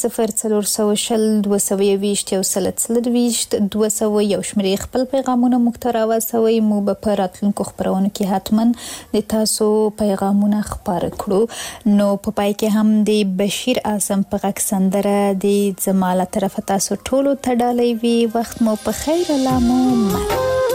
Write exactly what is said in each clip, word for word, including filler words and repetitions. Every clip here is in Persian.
صفر څلور سوه شل دوه سوه یوویشت یو سل څلرویشت دوه سوه یو شمېرې خپل پیغامونه موږ ته راواستوئ. موږ به په راتلونکو خپرونو کې حتما د تاسو پیغامونه خپاره کړو. نو په پای کې هم د بشیر اعظم په غږ سندره د زما له طرفه تاسو ټولو ته ډالۍ وي. وخت مو په خیر. الله مو مل.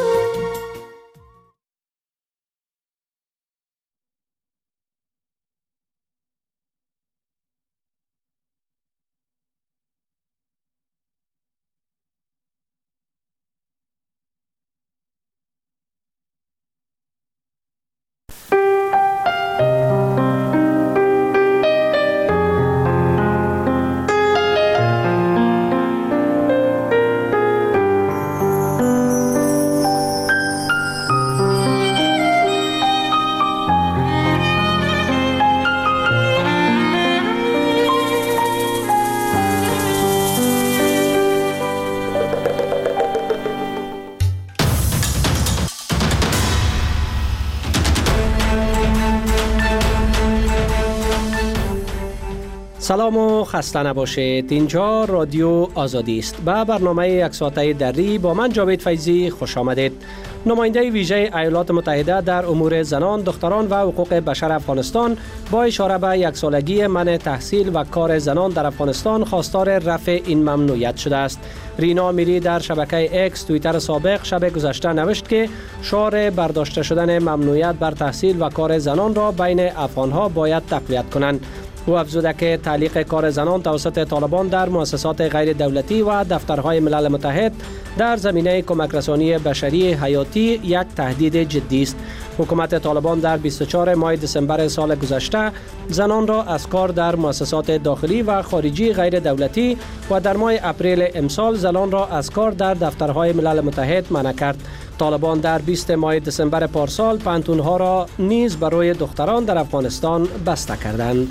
سلام و خسته نباشید. اینجا رادیو آزادی است. به برنامه یک ساعته دری با من جاوید فیضی خوش آمدید. نماینده ویژه ایالات متحده در امور زنان، دختران و حقوق بشر افغانستان با اشاره به یک سالگی منع تحصیل و کار زنان در افغانستان خواستار رفع این ممنوعیت شده است. رینا میری در شبکه اکس توییتر سابق شب گذشته نوشت که شعار برداشته شدن ممنوعیت بر تحصیل و کار زنان را بین افغانها باید تقویت کنند. او افزوده که تعلیق کار زنان توسط طالبان در مؤسسات غیر دولتی و دفترهای ملل متحد در زمینه کمک رسانی بشری حیاتی یک تهدید جدی است. حکومت طالبان در بیست و چهارم ماه دسامبر سال گذشته زنان را از کار در مؤسسات داخلی و خارجی غیر دولتی و در ماه اپریل امسال زنان را از کار در دفترهای ملل متحد منع کرد. طالبان در بیست ماه دسامبر پارسال پانتونها را نیز برای دختران در افغانستان بسته کردند.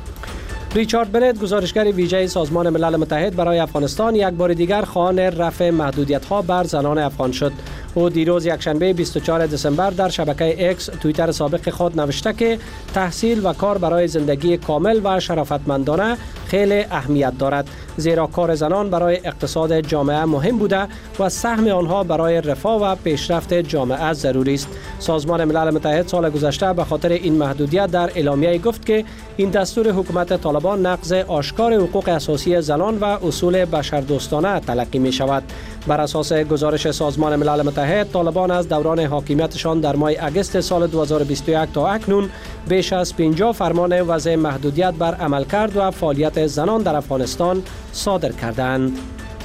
ریچارد بنت، گزارشگر ویژه سازمان ملل متحد برای افغانستان، یک بار دیگر خواهان رفع محدودیت‌ها بر زنان افغان شد. او دیروز یکشنبه بیست و چهارم دسامبر در شبکه اکس توییتر سابق خود نوشته که تحصیل و کار برای زندگی کامل و شرافتمندانه خیلی اهمیت دارد، زیرا کار زنان برای اقتصاد جامعه مهم بوده و سهم آنها برای رفاه و پیشرفت جامعه ضروری است. سازمان ملل متحد سال گذشته به خاطر این محدودیت در اعلامیه گفت که این دستور حکومت طالبان نقض آشکار حقوق اساسی زنان و اصول بشردوستانه تلقی می شود. بر اساس گزارش سازمان ملل متحد، طالبان از دوران حاکمیتشان در ماه اگست سال دو هزار و بیست و یک تا اکنون بیش از پنجاه فرمان وضع محدودیت بر عملکرد و فعالیت زنان در افغانستان صادر کردند.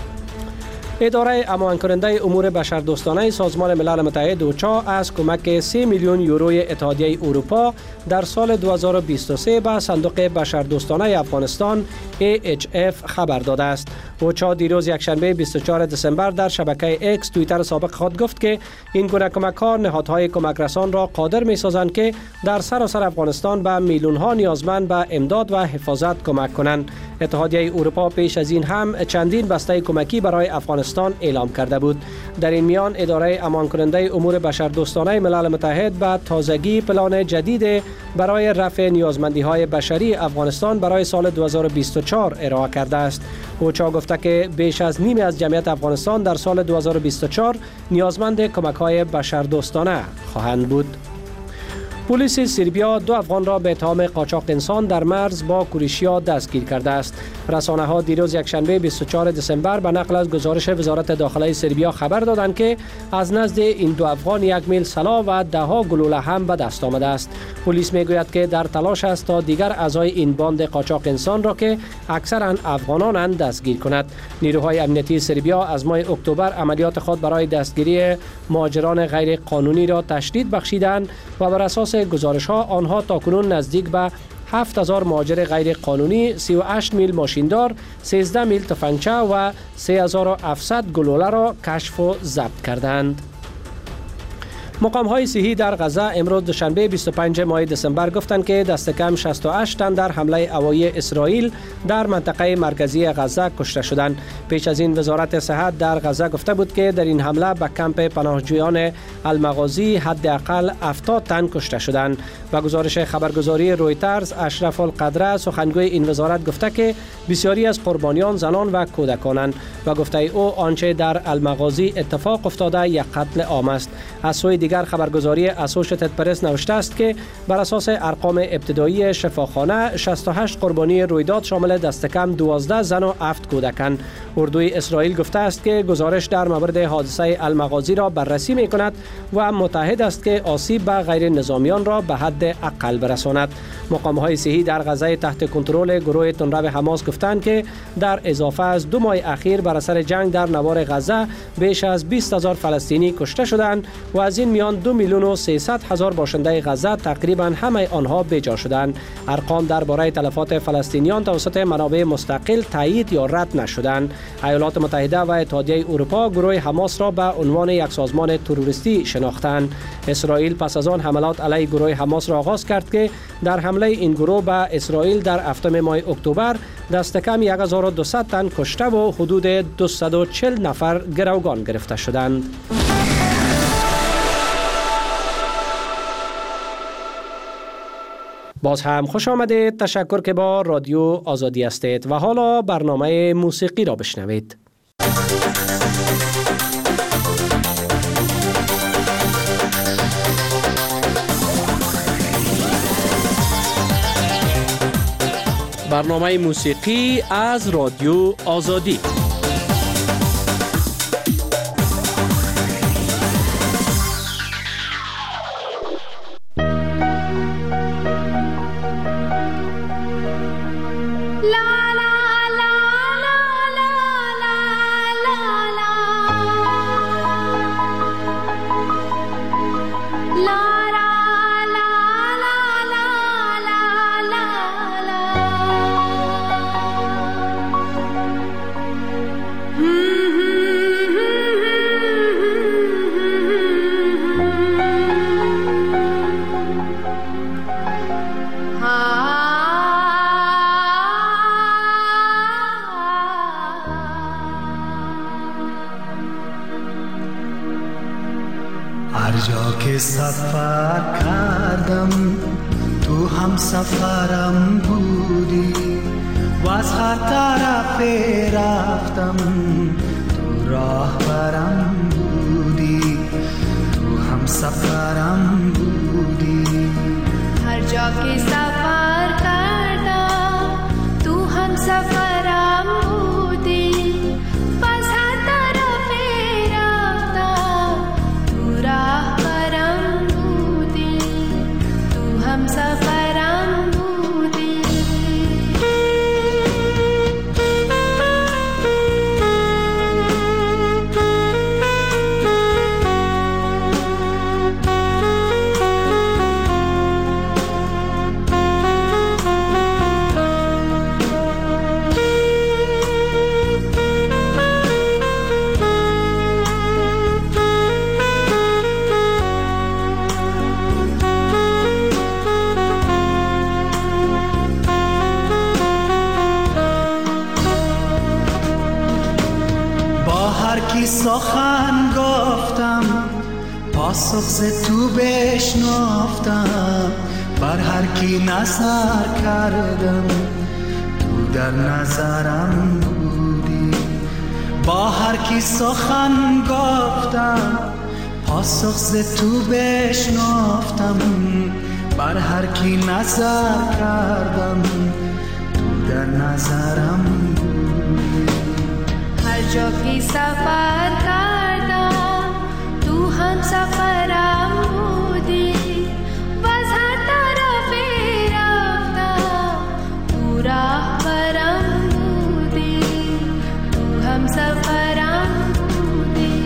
اداره امان کننده امور بشردوستانه سازمان ملل متحد اوچا از کمک سه میلیون یوروی اتحادیه اروپا در سال دو هزار و بیست و سه به صندوق بشردوستانه افغانستان ای اچ اف خبر داده است. اوچا دیروز یکشنبه بیست و چهارم دسامبر در شبکه اکس توییتر سابق خود گفت که این گونه کمک‌ها نهادهای کمک رسان را قادر می‌سازند که در سراسر افغانستان به میلیون‌ها نیازمند به امداد و حفاظت کمک کنند. اتحادیه اروپا پیش از این هم چندین بسته کمکی برای افغانستان اعلام کرده بود. در این میان اداره امان کننده امور بشردوستانه ملل متحد به تازگی پلان جدید برای رفع نیازمندی‌های بشری افغانستان برای سال دو هزار و بیست و چهار ارائه کرده است. اوچا گفته که بیش از نیمی از جمعیت افغانستان در سال دو هزار و بیست و چهار نیازمند کمک‌های بشردوستانه خواهند بود. پلیس سربیا دو افغان را به اتهام قاچاق انسان در مرز با کروشیا دستگیر کرده است. رسانه‌ها دیروز یکشنبه بیست و چهارم دسامبر به نقل از گزارش وزارت داخله سربیا خبر دادند که از نزد این دو افغان یک میل سلاح و ده ها گلوله هم به دست آمده است. پلیس میگوید که در تلاش است تا دیگر اعضای این باند قاچاق انسان را که اکثرا افغانانند دستگیر کند. نیروهای امنیتی سربیا از ماه اکتبر عملیات خود برای دستگیری مهاجران غیر قانونی را تشدید بخشیدند و بر اساس گزارش‌ها آنها تاکنون نزدیک به هفت هزار مهاجر غیر قانونی، سی و هشت میل ماشیندار، سیزده میل تفنگچه و سه هزار و هفتصد گلوله را کشف و ضبط کردند. مقام‌های صحی در غزه امروز دوشنبه بیست و پنجم ماه دسامبر گفتند که دست کم شصت و هشت تن در حمله هوایی اسرائیل در منطقه مرکزی غزه کشته شدند. پیش از این وزارت صحت در غزه گفته بود که در این حمله به کمپ پناهجویان المغازی حداقل هفتاد تن کشته شدند. و گزارش خبرگزاری رویترز اشرف القدره سخنگوی این وزارت گفته که بسیاری از قربانیان زنان و کودکانند و گفته او آنچه در المغازی اتفاق افتاده یک قتل عام است. از سوی دیگر خبرگزاری اسوشیتد پرس نوشته است که بر اساس ارقام ابتدایی شفاخانه شصت و هشت قربانی رویداد شامل دست کم دوازده زن و هفت کودکند. اردوی اسرائیل گفته است که گزارش در مورد حادثه المغازی را بررسی می کند و متعهد است که آسیب به غیر نظامیان را به حد اقل برساند. مقام‌های صحی در غزه تحت کنترل گروه تندرو حماس گفتند که در اضافه از دو ماه اخیر بر اثر جنگ در نوار غزه بیش از بیست هزار فلسطینی کشته شدند و از این میان دو میلیون و سیصد هزار باشنده غزه تقریبا همه آنها بیجا شدند. ارقام درباره تلفات فلسطینیان توسط منابع مستقل تایید یا رد نشدند. ایالات متحده و اتحادیه اروپا گروه حماس را به عنوان یک سازمان تروریستی شناختند. اسرائیل پس از آن حملات علیه گروه حماس را آغاز کرد که در حمله این گروه به اسرائیل در هفتم ماه اکتبر دست کم یک هزار و دویست تن کشته و حدود دویست و چهل نفر گروگان گرفته شدند. باز هم خوش آمدید. تشکر که با رادیو آزادی هستید و حالا برنامه موسیقی را بشنوید. برنامه موسیقی از رادیو آزادی. سفر کردم تو هم سفرم بودی و از هر طرف رفتم تو راه برم بودی، تو هم سفرم بودی. هر جا که سفر کردم تو هم سفرم بودی و از هر طرف رفتم تو راه برم بودی، تو هم سفرم بودی. سخن گفتم پاسخ ز تو بشنافتم، بر هر کی نظر کردم تو در نظرم بودی. با هر کی سخن گفتم پاسخ ز تو بشنافتم، بر هر کی نظر کردم تو در نظرم بودی. هر جا که سفر کردم تو هم سفرم بودی و از هر طرف رفتم تو راه برم بودی، تو هم سفرم بودی.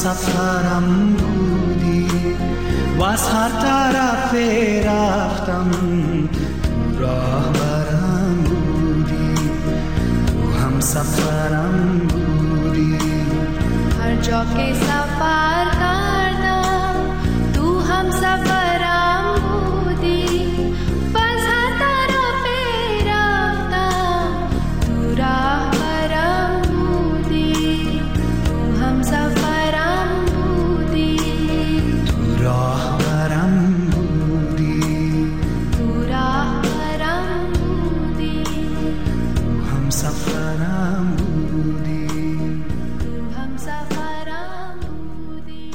سفرم بودی و از هر طرف رفتم تو راهبرم بودی، تو هم سفرم بودی. هر جا که سفر کردم تو هم سفرم بودی و از هر طرف رفتم تو راهبرم بودی، تو هم سفرم بودی، تو راهبرم بودی، تو راهبرم بودی، تو هم سفرم بودی، تو هم سفرم بودی.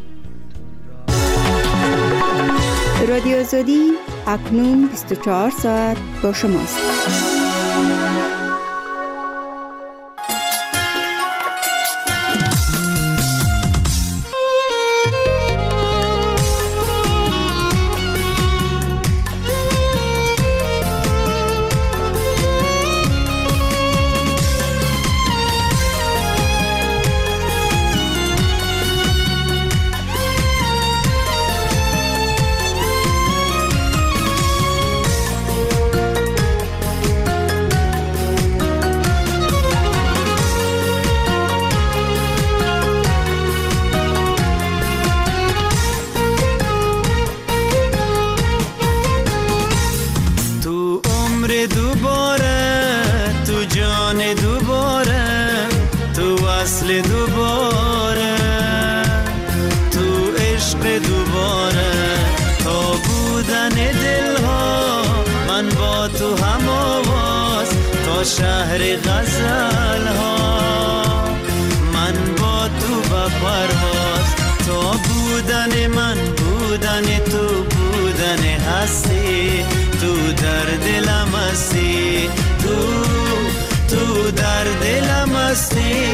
رادیو آزادی اکنون بیست و چهار ساعت با شماست. شهر غزل ها من با تو با پرواز، تو بودن من بودن تو بودن هستی، تو در دلم هستی، تو تو در دلم هستی.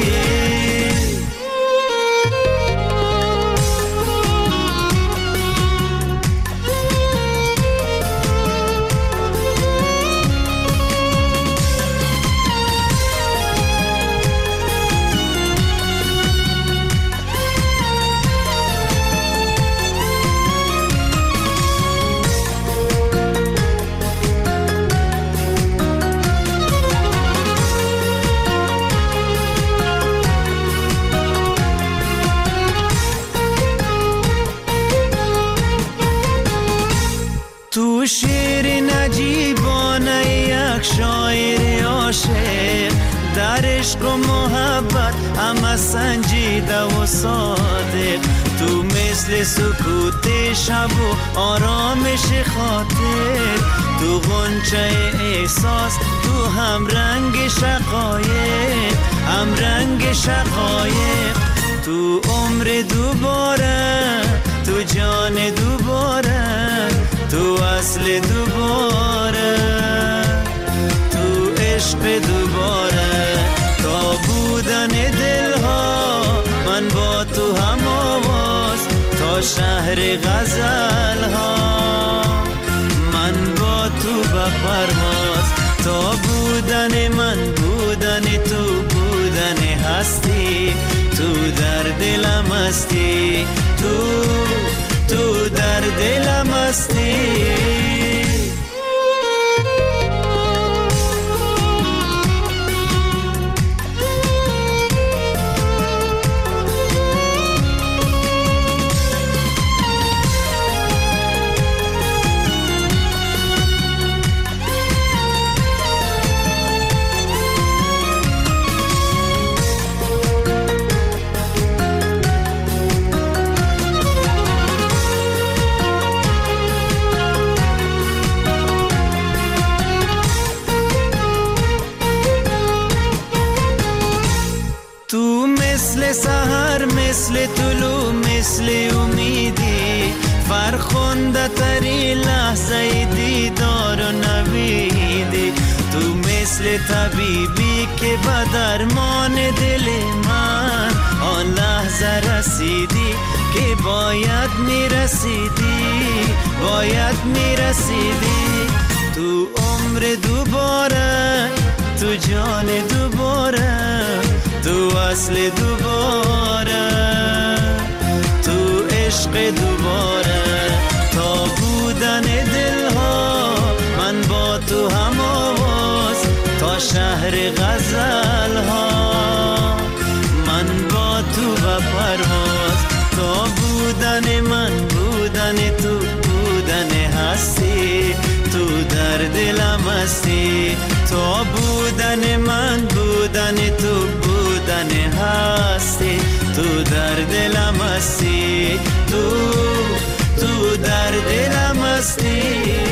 تو شعر نجیبانه یک شاعر عاشق، در عشق و محبت همه سنجیده و صادق، تو مثل سکوت شب و آرامش خاطر، تو غنچه احساس، تو هم رنگ شقایق، هم رنگ شقایق، تو عمر دوباره، تو جان دوباره، تو اصل دوباره، تو عشق دوباره، تا بودن دلها من با تو هم آواز، تا شهر غزل ها من با تو بپرواز، تا بودن من بودن تو بودن هستی، تو در دلم هستی، تو تو در دلم هستی. سحر مثل طلوع مثل امیدی، فرخنده تری لحظه دیدار و نویدی، تو مثل طبیبی که به درمان دل من آن لحظه رسیدی که باید میرسیدی، باید میرسیدی، تو عمر دوباره، تو جان دوباره، تو اصل دوباره، تو عشق دوباره. تا بودن دلها من با تو هم آواز، تا شهر غزل ها من با تو و پرواز. تا بودن من بودن تو، بودن هستی تو در دلم هستی. تا بودن من بودن تو، بودن هستی تو در دلم هستی. تو تو در دلم هستی.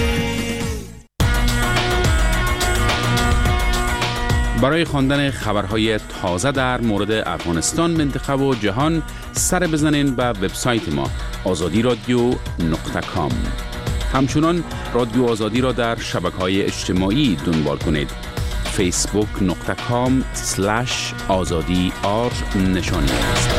برای خواندن خبرهای تازه در مورد افغانستان، منطقه و جهان سر بزنین به وبسایت ما آزادی رادیو نقطه کام. همچنان رادیو آزادی را در شبکه‌های اجتماعی دنبال کنید. فیسبوک نقطه کام سلش آزادی آر نشانی است.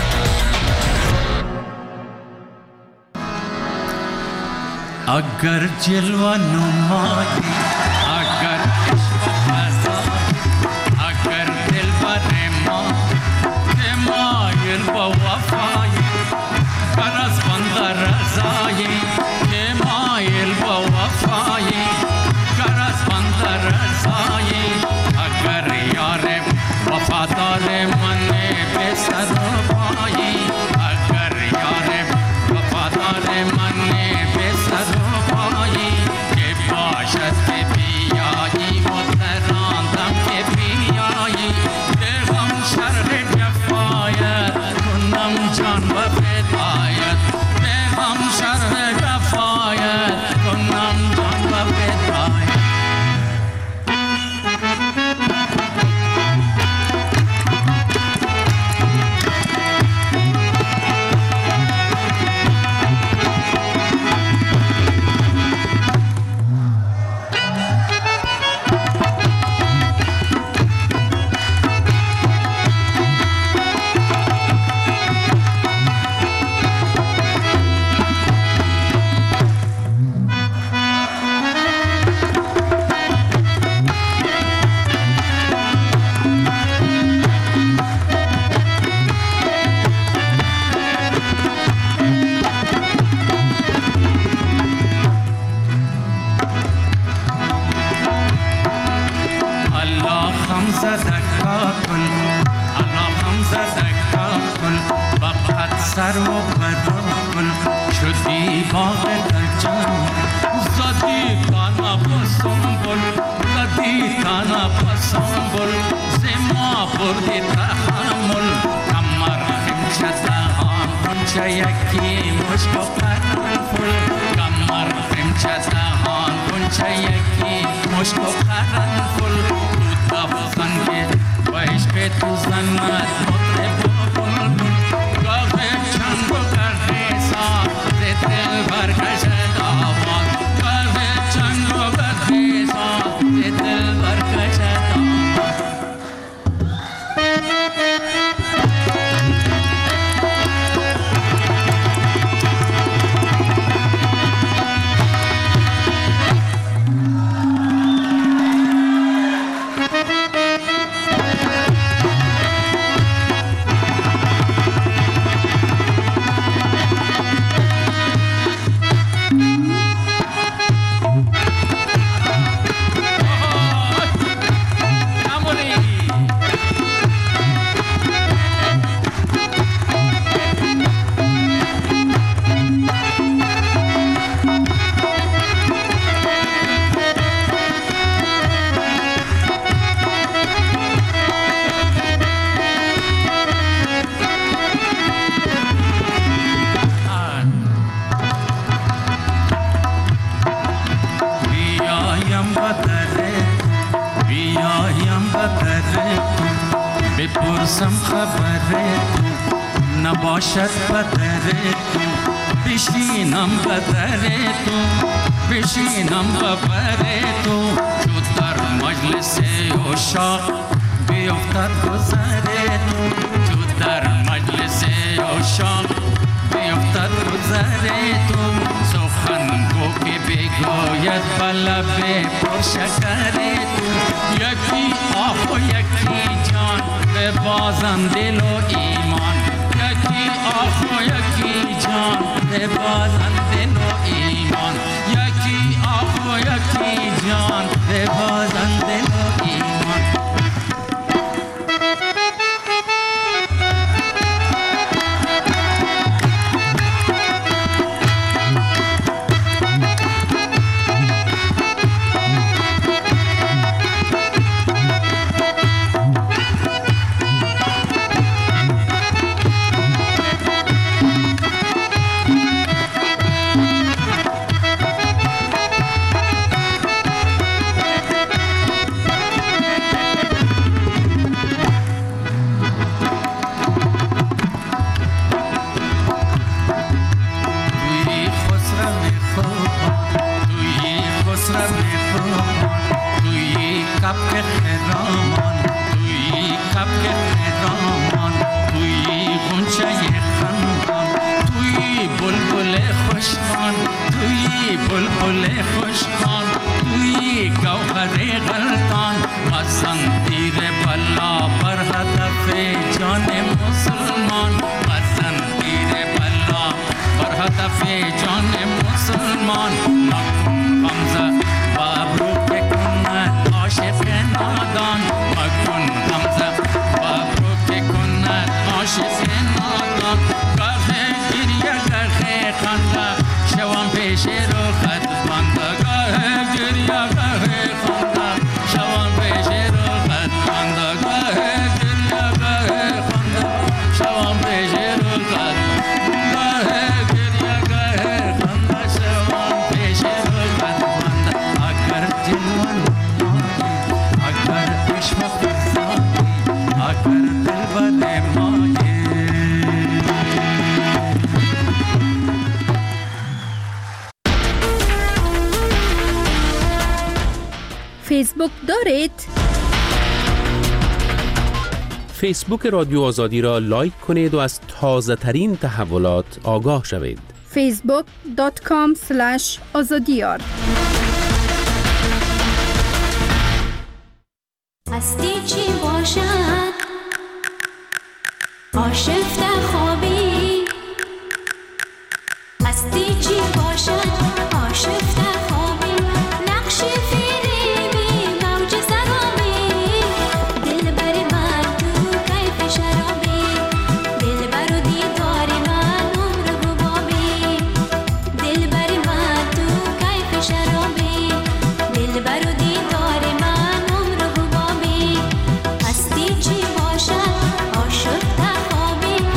اگر جلوه نمایی، اگر عشق بزایی، اگر دل بر ما که مایل با وفایی، بر از بند رضایی که مایل با وفایی، بر از بند رضایی. اگر یار وفادار من به سر و پایی، اگر یار وفادار من به سر و پایی، که باشد که بیایی و تراندم که بیایی. دلم شرح جفایت کنم جان و فدایت، دلم شرح جفایت کنم جان و فدایت. سر و برابر شدی باغ گلجان، زدی کانا بسنبل، زدی کانا بسنبل، زما بردی تحمل. کمر خمچه دهان کنچه یکی مشک و قرنفل، کمر خمچه دهان کنچه یکی مشک و قرنفل. تو دفزنگی و عشق تو زند مطرب و بلبل، بپرسم خبره تو نباشد بدره تو، بشینم بدره تو، بشینم ببره تو. چو در مجلس عشاق بیفتد گذره تو، چو در مجلس عشاق بیفتد گذره تو. سخن گو که بگوید بلب پرشکره تو، یکی آه و یکی جان به بازم دل و ایمان، یکی آخ و یکی جان به بازم دل و ایمان، یکی آخ و یکی جان به بازم دل و ایمان. فیسبوک دارید؟ فیسبوک رادیو آزادی را لایک کنید و از تازه ترین تحولات آگاه شوید. فیسبوک دات کام اسلش آزادیار. هستی چی باشد آشفته خوابی، هستی چی باشد آشفته خوابی، نقشی فریبی موج سرابی، دل بری من تو کیف شرابی، دل برو دیدار من عمر حبابی، دل بری من تو کیف شرابی، دل برو دیدار من عمر حبابی، هستی چی باشد آشفته خوابی،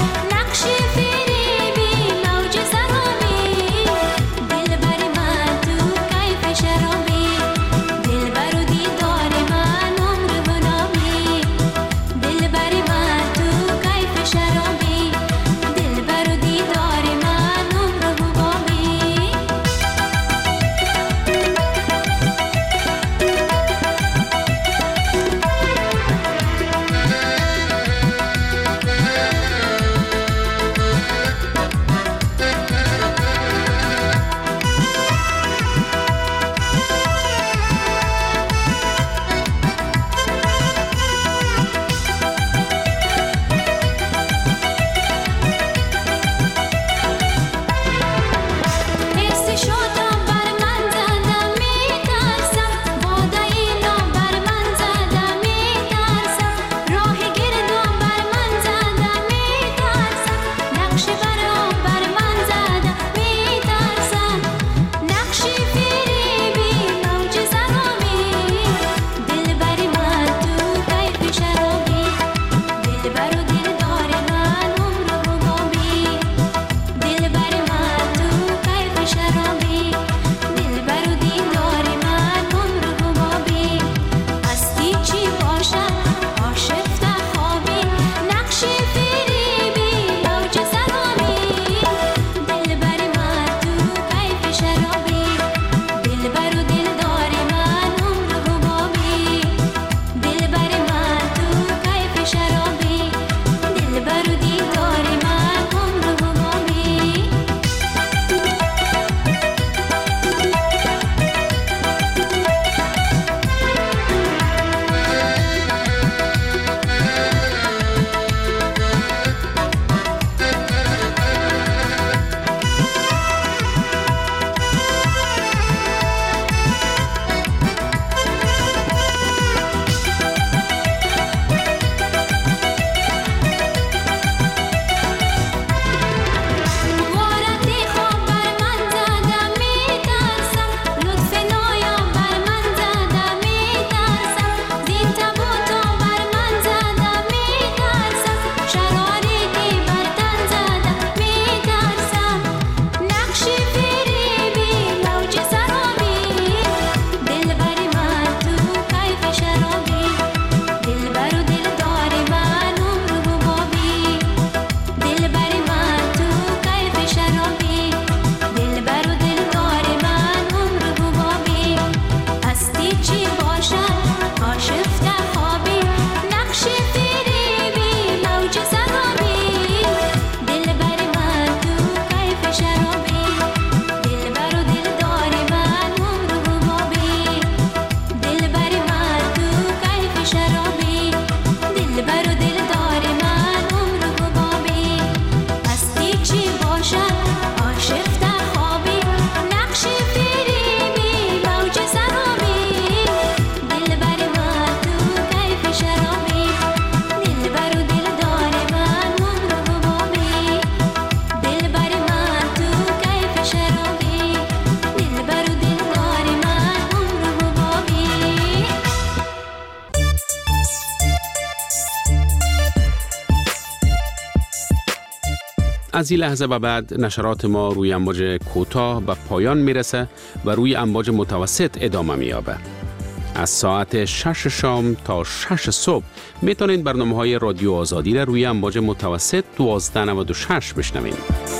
از این لحظه به بعد نشرات ما روی امواج کوتاه به پایان میرسه و روی امواج متوسط ادامه میابه. از ساعت شش شام تا شش صبح میتونید برنامه های رادیو آزادی را روی امواج متوسط دوازده نود و شش بشنوید.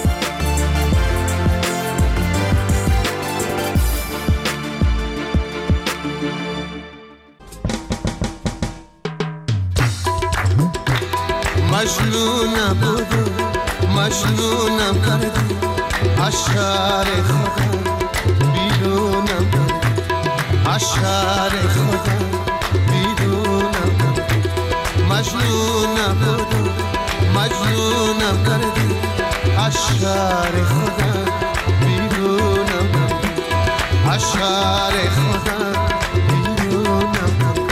مجنونم بودم مجنونم کردی از شهر خودم بیرونم کردی از شهر خودم بیرونم کردی مجنونم بودم مجنونم کردی از شهر خودم بیرونم کردی از شهر خودم بیرونم کردی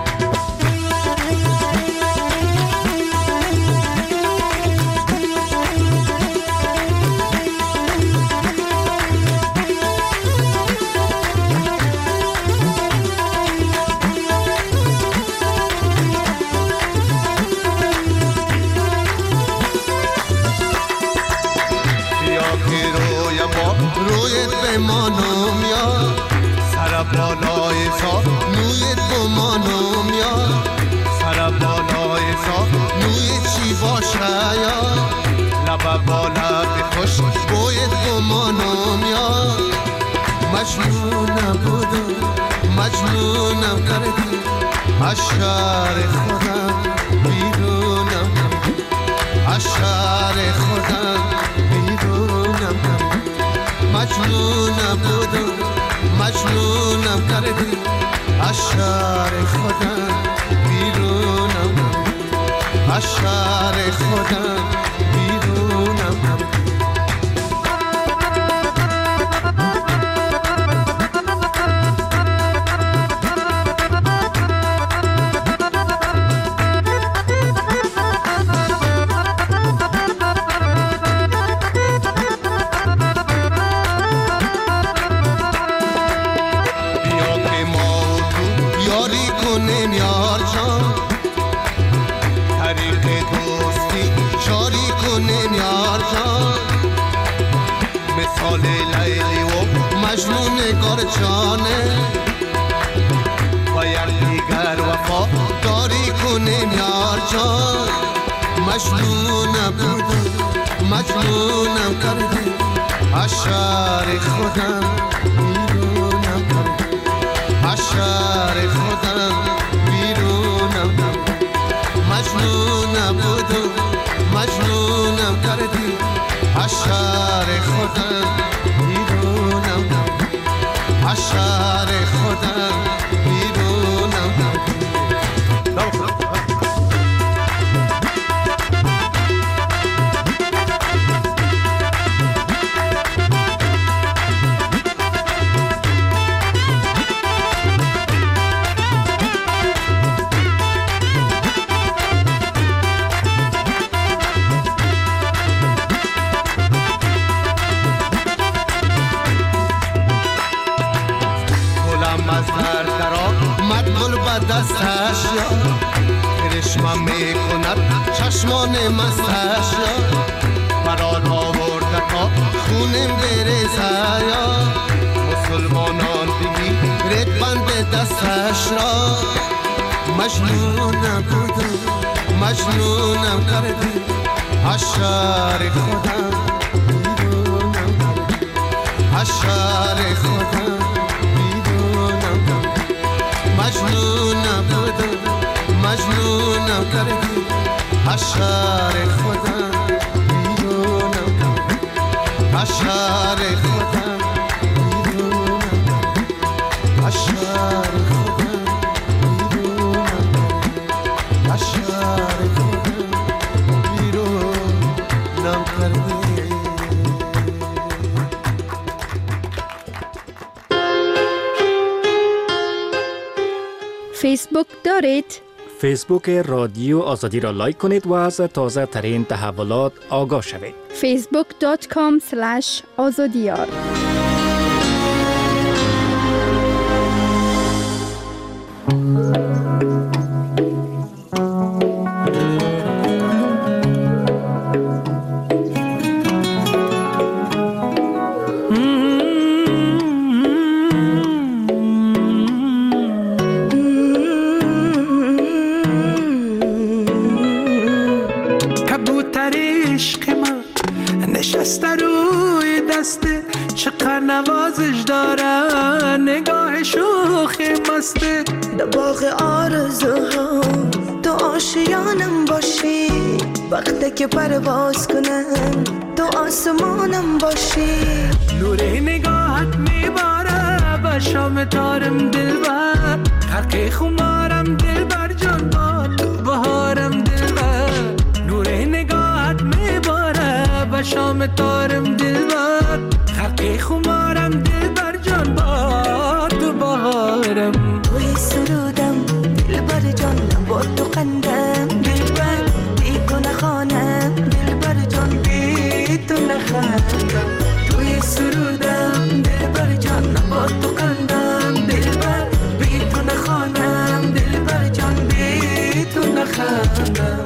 مانم یا سر بالای سا نویت بمانم یا سر بالای سا نویت چی باشه یا لب بالا بخوش بویت بمانم یا مجنونم بودم مجنونم کردی از شهر خودم بیرونم کردی از شهر خودم بیرونم کردی مجنونم بودم مجنونم کردی از شهر خودم بیرونم از شهر خودم بیرونم جانه باید دیگر وفا داری کنیم یار جان مجنونم بودم مجنونم کردی از شهر خودم بیرونم کردی از شهر خودم بیرونم کردی مجنونم بودم مجنونم کردی از شهر خودم بیرونم کردی از شهر خودم بیرونم دستش یا کرشمم میکند چشمان مستش یا برار آورده تا خونم بریزه یا مسلمانان بگی رد بند دستش را مجنونم بودم مجنونم کردی از شهر خودم بیرونم کردی از شهر خودم مجنونم بودم مجنونم کردی از شهر خودم بیرونم کردی از شهر خودم بیرونم از شهر خودم بیرونم از شهر خودم بیرونم کردی. فیسبوک دارید؟ فیسبوک رادیو آزادی را لایک کنید و از تازه ترین تحولات آگاه شوید. فیسبوک دات کام اسلش آزادیار. چقدر نوازش داره، نگاه شوخی مسته. در باغ آرزوها تو آشیانم باشی، وقتی که پرواز کنم تو آسمانم باشی. نور نگاهت میباره به شام تارم دلبر، خرق خمارم دلبر جان با تو بهارم دلبر. نور نگاهت میباره به شام تارم دلبر، خرق خمارم دلبر جان با تو بهارم. توی سرودم دلبر جان با تو قندم دلبر، بی تو نخوانم دلبر جان بی تو نخندم. توی سرودم دلبر جان با تو قندم دلبر، بی تو نخوانم دلبر جان بی تو نخندم.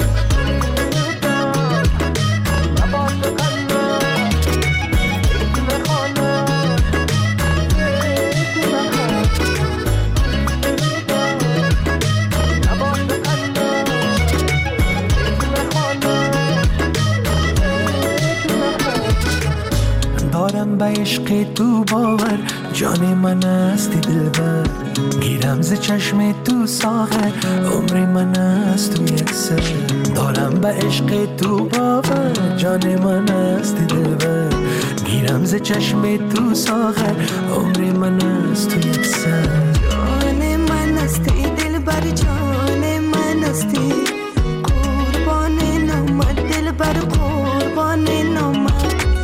دارم به عشق تو باور، جان من هستی دلبر. گیرم ز چشم تو ساغر، عمر من هست تو یک سر. دارم به عشق تو باور، جان من هستی دلبر. گیرم ز چشم تو ساغر، عمر من هست تو یک سر. جان من هستی دلبر، جان من هستی. قربان نامت دلبر، قربان نامت.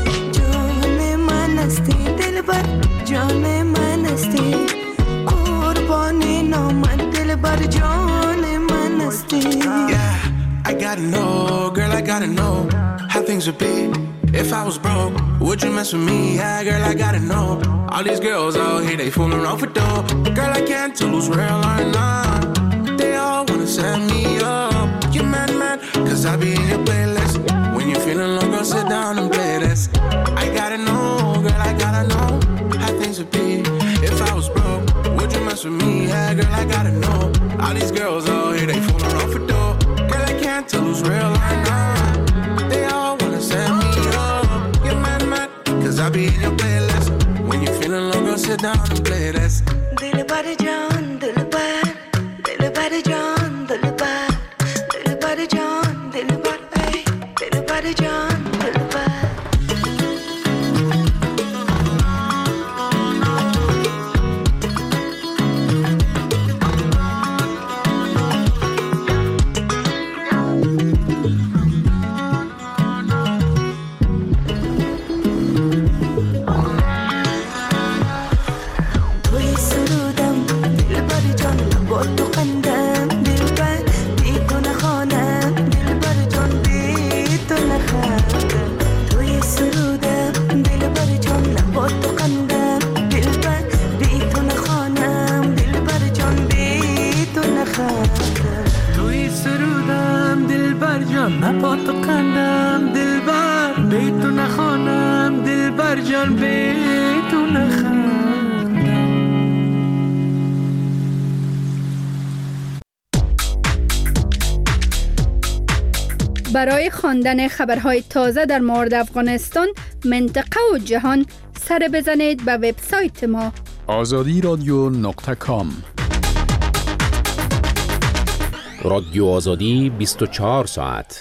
دلبر جان من هستی، قربان نامت دلبر جان من هستی. Yeah, I gotta know, girl, I gotta know how things would be if I was broke. Would you mess with me? Yeah, girl, I gotta know. All these girls out here, they fooling around for dough. Girl, I can't tell who's real or not. They all wanna set me up. You mad, mad, cause I be in your playlist. When you're feeling low, girl, sit down and play this. I gotta know, girl, I gotta know how things would be if I was broke. Would you mess with me? Yeah, girl, I gotta know. All these girls out here, they fooling around for dough. Girl, I can't tell who's real or not. They all wanna set me up. You're mad, mad, cause I be in your playlist. When you're feeling low, girl, sit down and play this. Dilbar jaan, dilbar, dilbar jaan, dilbar, dilbar jaan, dilbar, ay, dilbar jaan, dilbar. برای خواندن خبرهای تازه در مورد افغانستان، منطقه و جهان سر بزنید به وبسایت ما آزادی رادیو نقطه کام. رادیو آزادی بیست و چهار ساعت.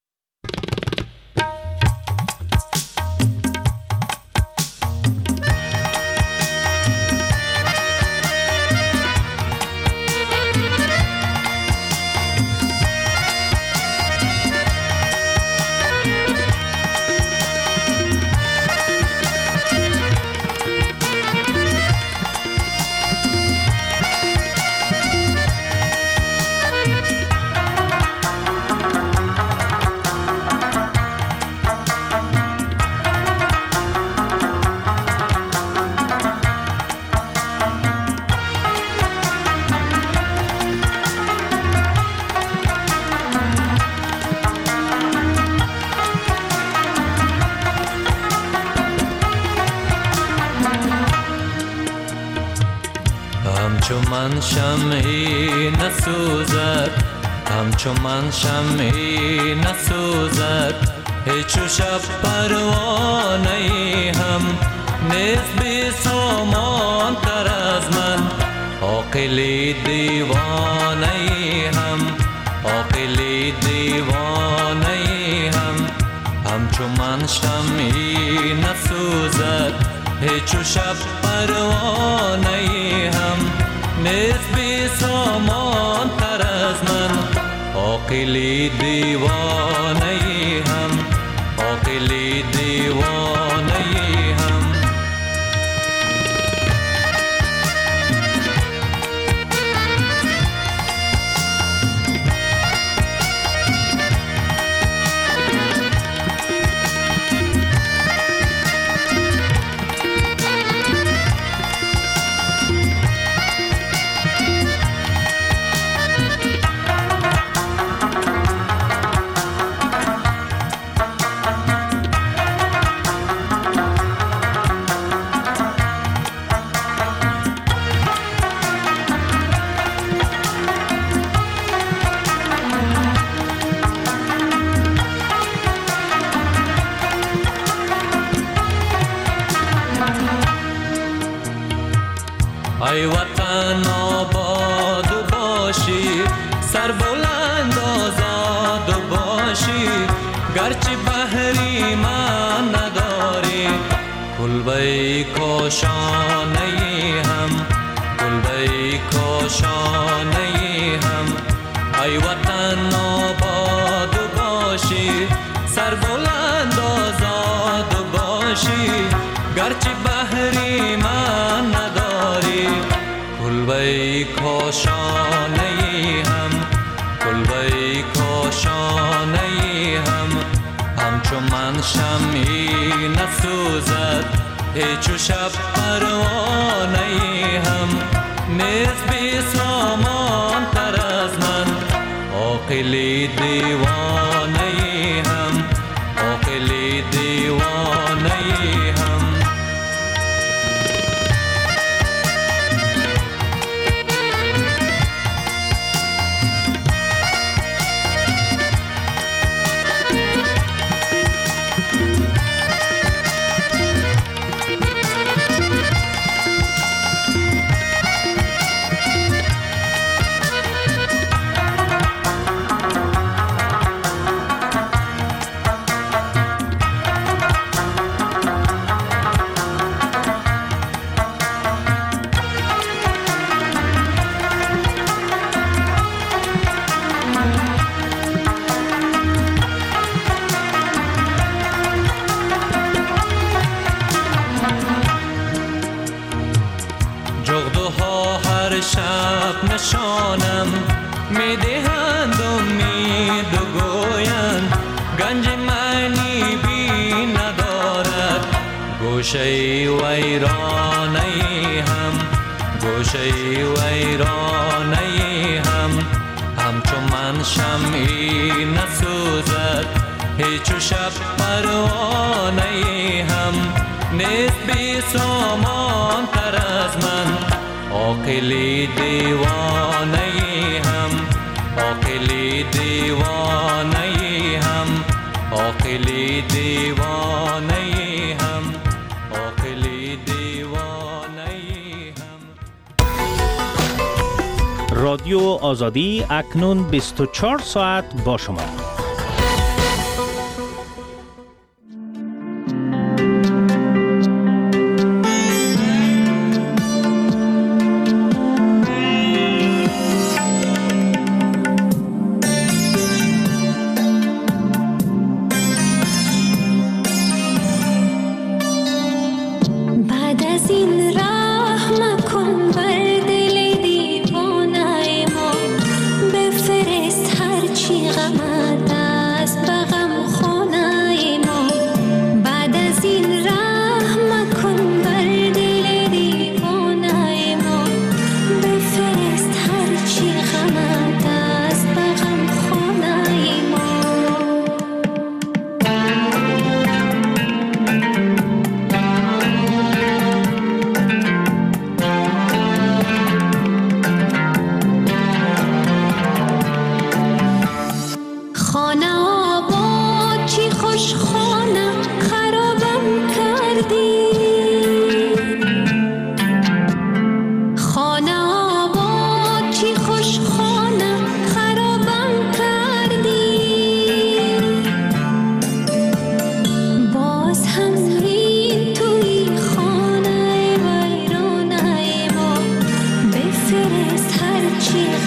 همچو من شمعی نسوزد، همچو من شمعی نسوزد، هیچ شب پروانه هم نیست بی سامان تر از من. عاقل دیوانه هم، عاقل دیوانه هم، همچو من شمعی نسوزد هیچ و شب پروانه هم. نیست بی سامان تر از من. عاقل دیوانه هم، عاقل دیوانه هم. ای وطن آباد باشی، سر بلند آزاد باشی، گرچه بحری من نداری، کلبه کاشانه هم، کلبه کاشانه هم. ای وطن آباد باشی، سر بلند آزاد باشی، گرچه بحری من نداری، کلبه کاشانه هم، کلبه کاشانه هم، همچو من شمعی نسوزد هیچ و شب پروانه هم. نیست بی سامان تر از من. عاقل دیوانه هم، عاقل دیوانه هم. جغدوها هر شب نشانم میدهند امید و گویند گنج معنی بی ندارد. گوشه ویرانه هم، گوشه ویرانه هم، همچو من شمعی نسوزد هیچ و شب پروانه هم. نیست بی سامان تر از من. عاقل دیوانه هم، عاقل دیوانه هم، عاقل دیوانه هم، عاقل دیوانه هم. رادیو آزادی اکنون بیست و چهار ساعت با شما. بفرست هرچی غمت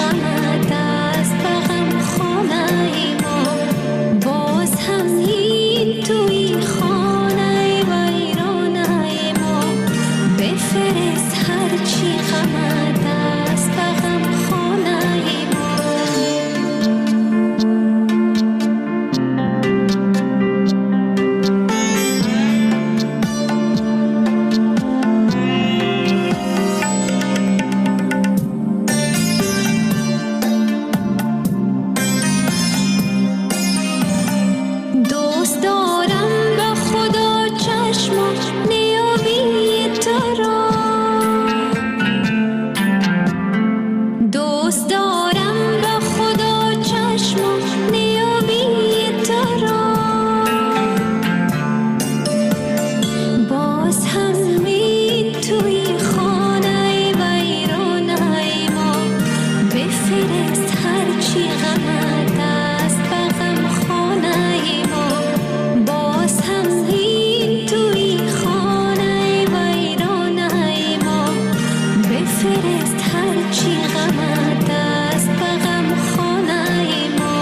غمت است به غم خانه ما، باز هم این توی خانه ویرانه ما، بفرست هرچی غمت است به غم خانه ما. دوست دارم به خدا چشم نیابی تو را، دوست دارم به خدا چشم نیابی تو را، باز هم می توی خانه ویرانه ما، بفرست هرچی غمت است به غم خانه ما، باز هم این توی خانه ویرانه ما، بفرست هرچی غمت است به غم خانه ما.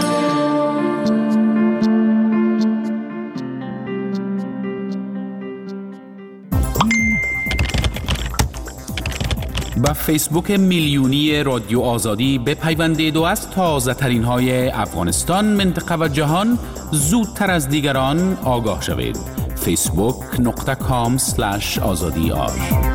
با فیسبوک میلیونی رادیو آزادی بپیوندید و از تازه ترین های افغانستان، منطقه و جهان زودتر از دیگران آگاه شوید. فیسبوک نقطه کام سلش آزادی آر.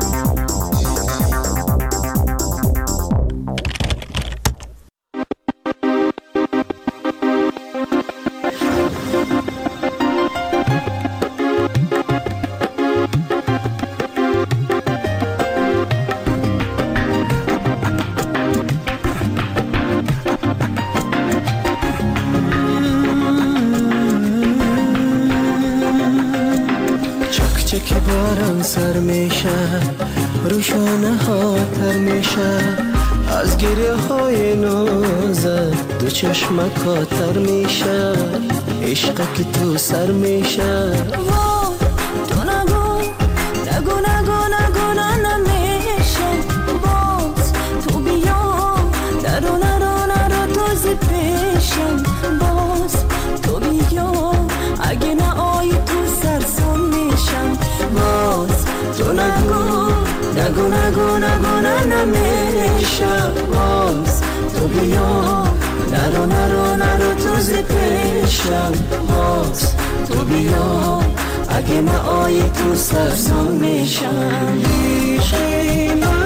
چک باران سر میشه، روشانه ها تر میشه، از گریه های نوزت دو چشم کاتر میشه، عشق که تو سر میشه. تو نگو نگو نگو نگو نمیشه، باز تو بیا نرو نرو نرو تو زی پیشم، باز تو بیا اگه نه آی تو سرسان میشم، باز تو نگو نگو نگو نگو نمیشه، باز تو بیا نرو نرو نرو تو زی پیشم، باز تو بیا اگه نه آی تو سرسان میشم. عشقی من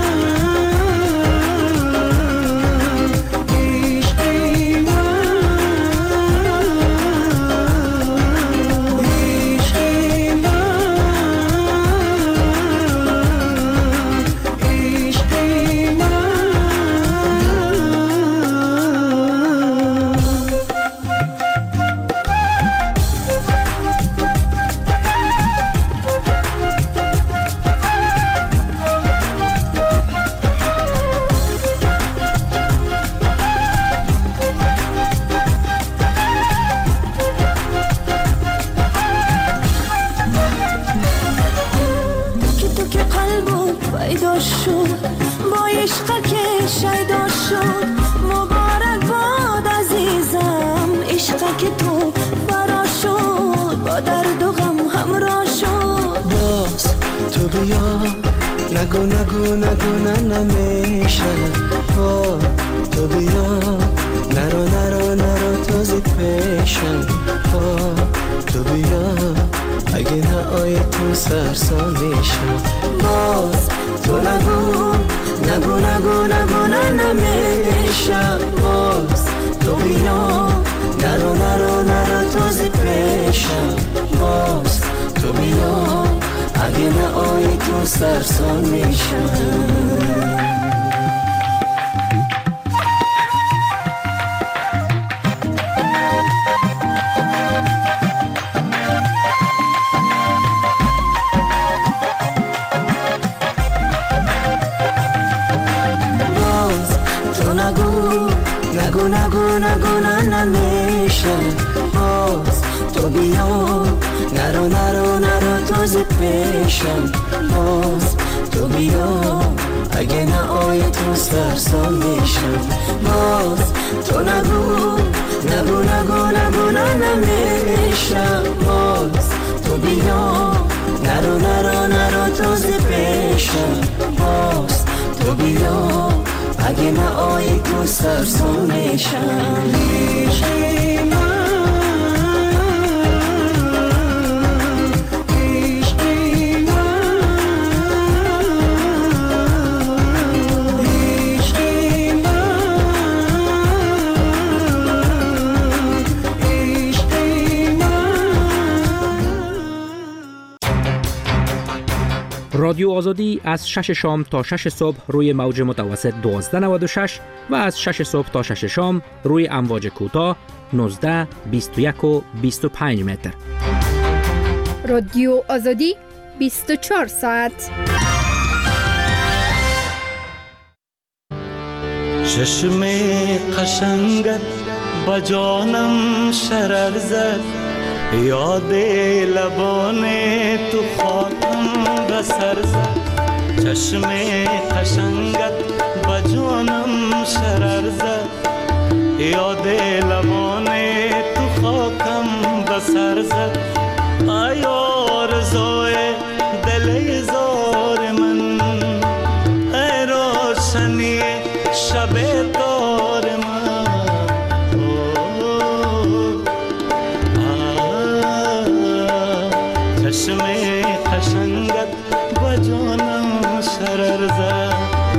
نگو نگو نگو نه نمیشه، تو بیا نرو نرو نرو تو زی پیشم، تو بیا اگه نه آی تو سرسان میشم، باز تو نگو نگو نگو نگو نه نمیشه، باز تو بیا نرو نرو نرو تو زی پیشم، باز تو بیا اگه نه آی تو سرسان میشم. نگو نگو نگو نه نمیشه، باز تو بیا نرو نرو نرو تو زی پیشم، باز تو بیا اگه نه آی تو تو سرسام میشم. باز تو نگو نگو نگو نگو نمیشم. باز تو بیا نرو نرو نرو تازه پیشم. باز تو بیا اگه نه آی تو سرسام میشم. عشقی من رادیو آزادی از شش شام تا شش صبح روی موج متوسط دوازده نود و شش و از شش صبح تا شش شام روی امواج کوتاه نوزده، بیست و یک و بیست و پنج متر. رادیو آزادی بیست و چهار ساعت. چشم قشنگت با جانم شرر زد. یاد لبان تو خاطرم بسر زد. چشم قشنگت با جانم شرر زد. یاد لبان تو خاکم بسر زد. ای آرزوی دل زار من، ای روشنی شب تار من. چشم قشنگت با جانم شرر زد.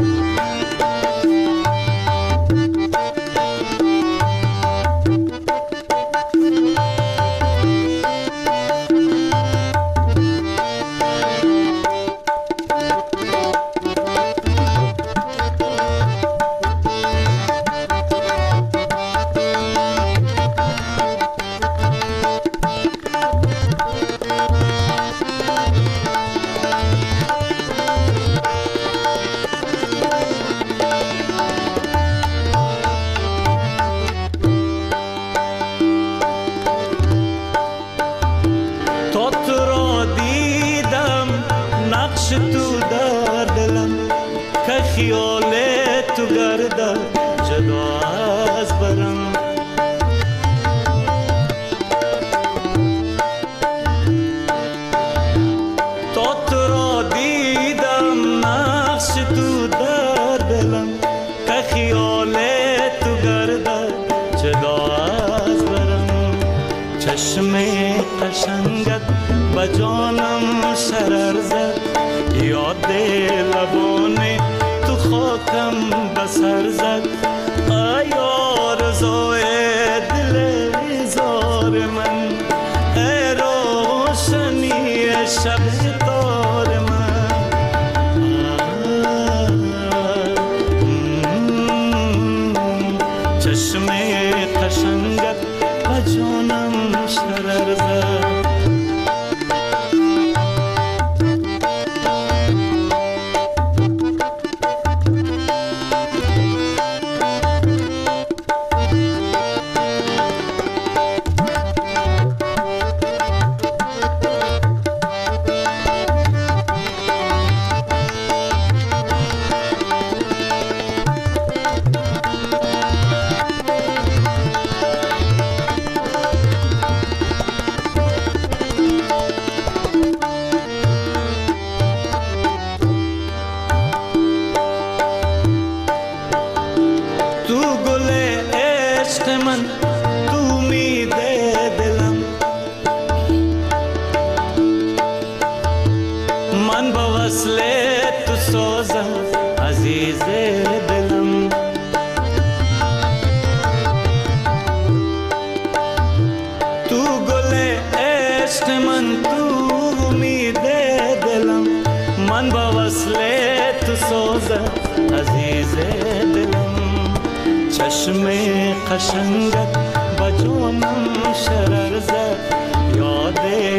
قشنگت با جانم شرر زد. یاد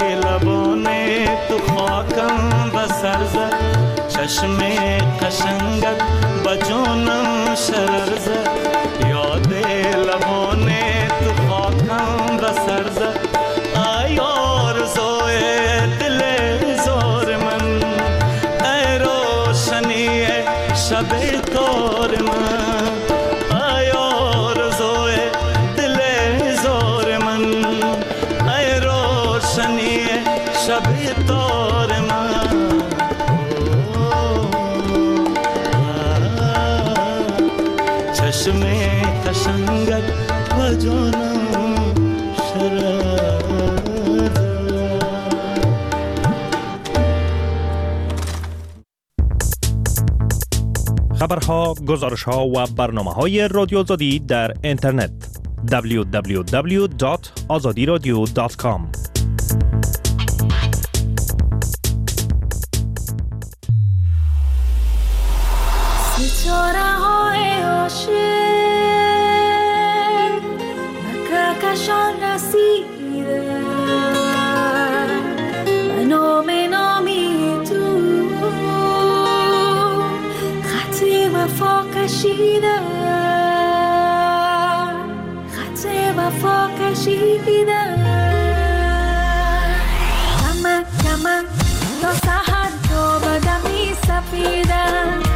لبان تو خاکم بسر زد. چشم قشنگت با جانم شرر زد. یاد لبان تو خاکم بسر زد. ای آرزوی دل زار من، ای روشنی شب تار من ای آرزوی دل هزار من ای روشنی شب تار من چشم قشنگت و جانم شرر خبرها، گزارشها و برنامه‌های رادیو آزادی در اینترنت دبلیو دبلیو دبلیو دات آزادی رادیو دات کام. ستاره‌های عاشق به کهکشان رسیده به نام نامی تو خط وفا کشیده خط وفا کشیده کمک کمک تا سحر تا به دمی سپیده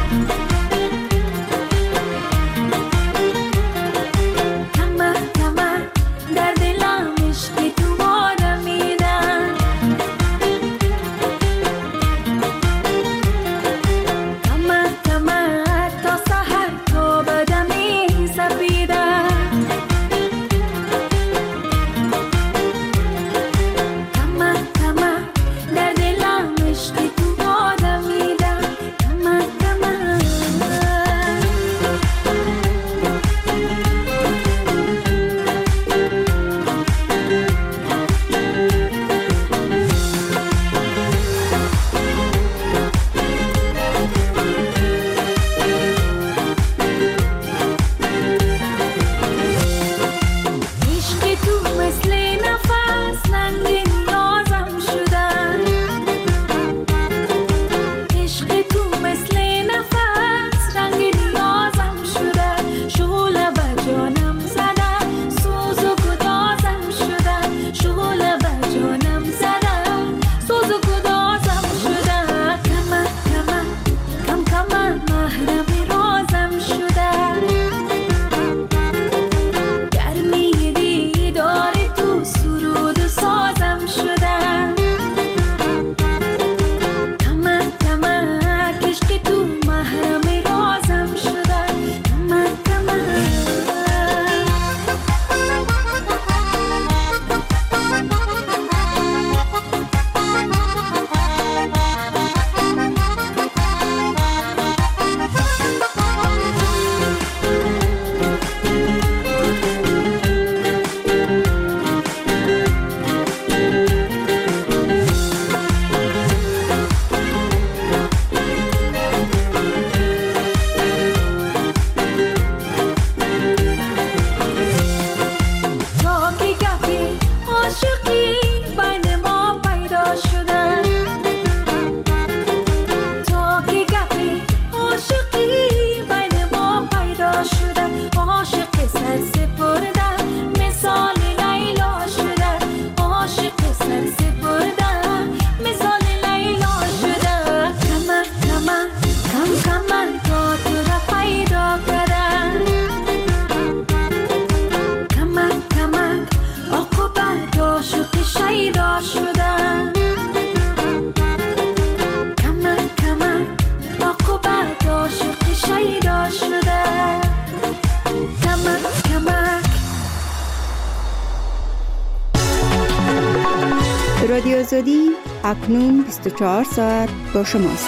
رادیو آزادی اکنون بیست و چهار ساعت با شماست.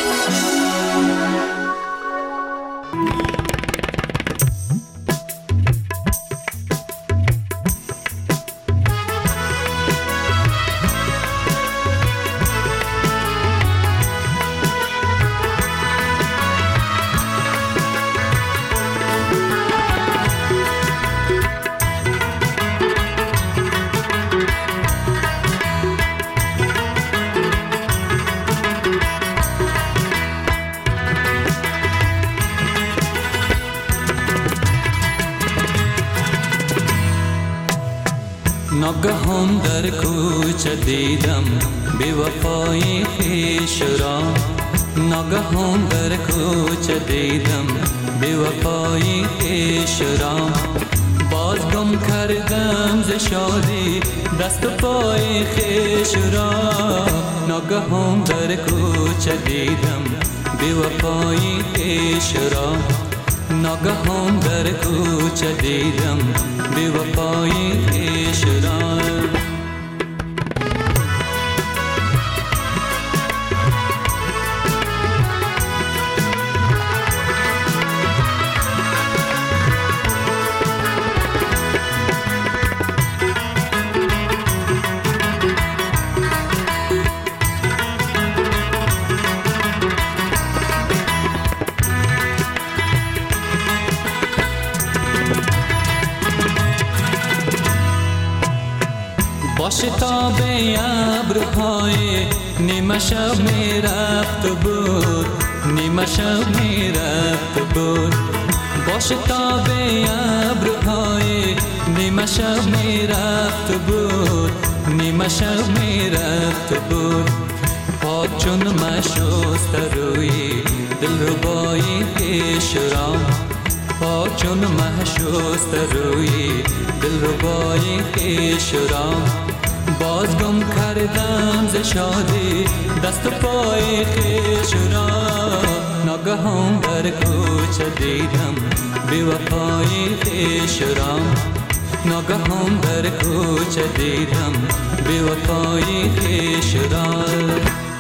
ناگهان در کوچه دیدم بی وفای خویش را ناگهان در کوچه دیدم بی وفایی خویش را، باز گم کردم ز شادی دست و پای خویش را. ناگهان در کوچه دیدم بی وفایی خویش را، ناگهان در کوچه دیدم بی وفایی خویش را. با شتاب ابرهای نیمه شب می رفت بود، نیمه شب می رفت بود. با شتاب ابرهای نیمه شب می رفت بود، نیمه شب می رفت بود. پاک چون مشست روی دلربای خویش را، پاک چون مشست روی دلربای خویش را. باز گم کردم ز شادی دست و پای خویش را. ناگهان در کوچه دیدم بی وفای خویش را، ناگهان در کوچه دیدم بی وفای خویش را.